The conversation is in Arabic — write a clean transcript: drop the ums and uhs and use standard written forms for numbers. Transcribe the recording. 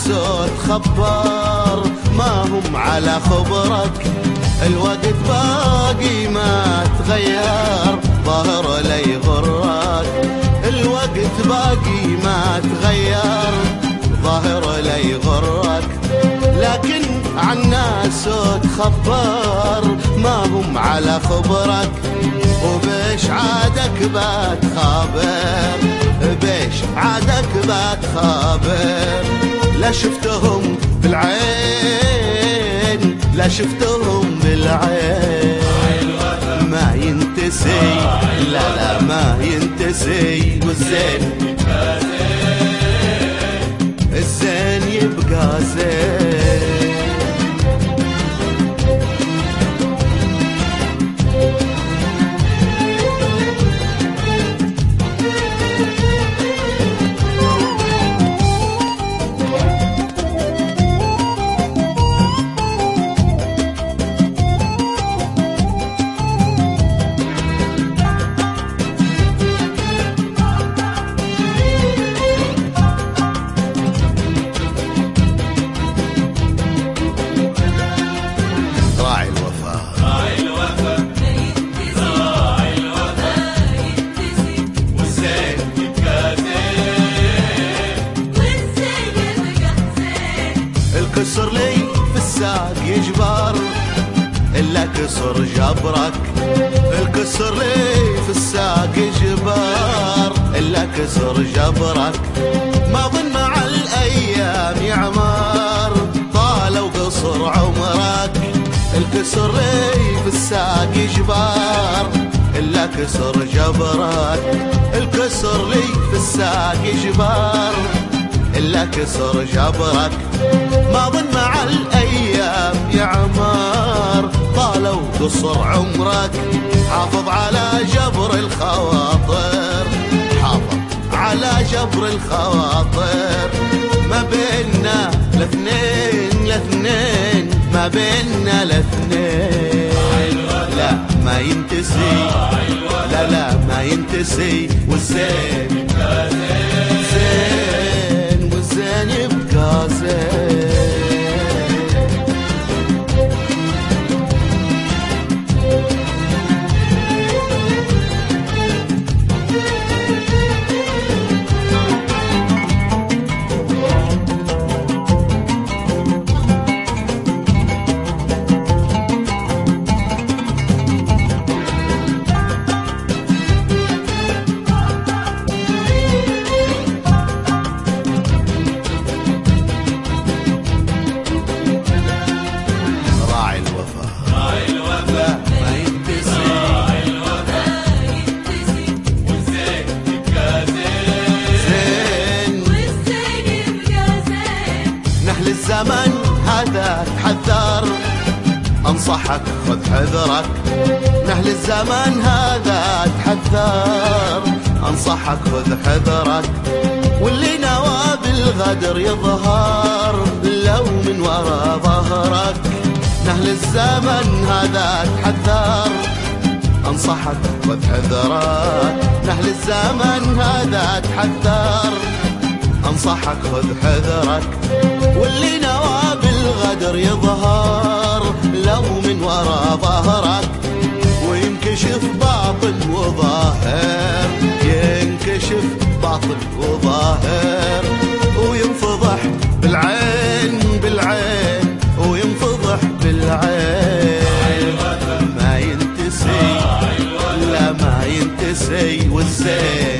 صوت خبار ما هم على خبرك، الوقت باقي ما تغير ظاهر لا يغرك، الوقت باقي ما تغير ظاهر لا يغرك، لكن عنا صوت خبار ما هم على خبرك، وبيش عادك بتخابر، بيش عادك بتخابر، لا شفتهم بالعين لا شفتهم بالعين، ما ينتسي لا لا ما ينتسي، والزين الزين يبقى زين. الكسر لي في الساق يجبر إلا كسر جبرك، الكسر لي في الساق يجبر إلا كسر جبرك، ما ظن مع الأيام يعمر طال وقصر عمرك، الكسر لي في الساق يجبر إلا كسر جبرك، الكسر لي في الساق يجبر إلا كسر جبرك، ما ظن مع الأيام يعمر طالوا قصر عمرك، حافظ على جبر الخواطر، حافظ على جبر الخواطر، ما بيننا الاثنين الاثنين ما بيننا الاثنين، لا ما ينتسي لا لا ما ينتسي، والزين زين والزين يبقى زين. الزمن هذا تحذر انصحك خذ حذرك، نهل الزمن هذا تحذر انصحك خذ حذرك، واللي نوى بالغدر يظهر لو من ورا ظهرك، نهل الزمن هذا تحذر انصحك خذ حذرك، نهل الزمن هذا تحذر انصحك خذ حذرك، واللي نوى بالغدر يظهر لو من ورا ظهرك، وينكشف باطن وظاهر ينكشف باطن وظاهر، وينفضح بالعين بالعين وينفضح بالعين، ما ينتسي لا ما ينتسي، والزين